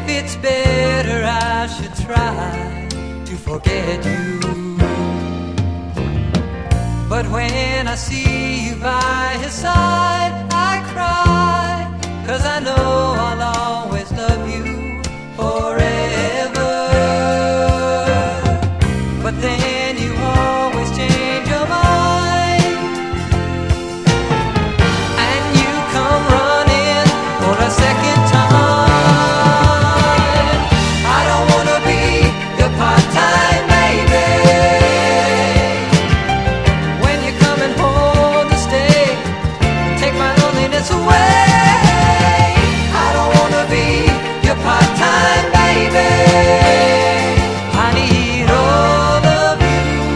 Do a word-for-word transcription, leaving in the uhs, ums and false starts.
if it's better I should try to forget you. But when I see you by his side, I cry.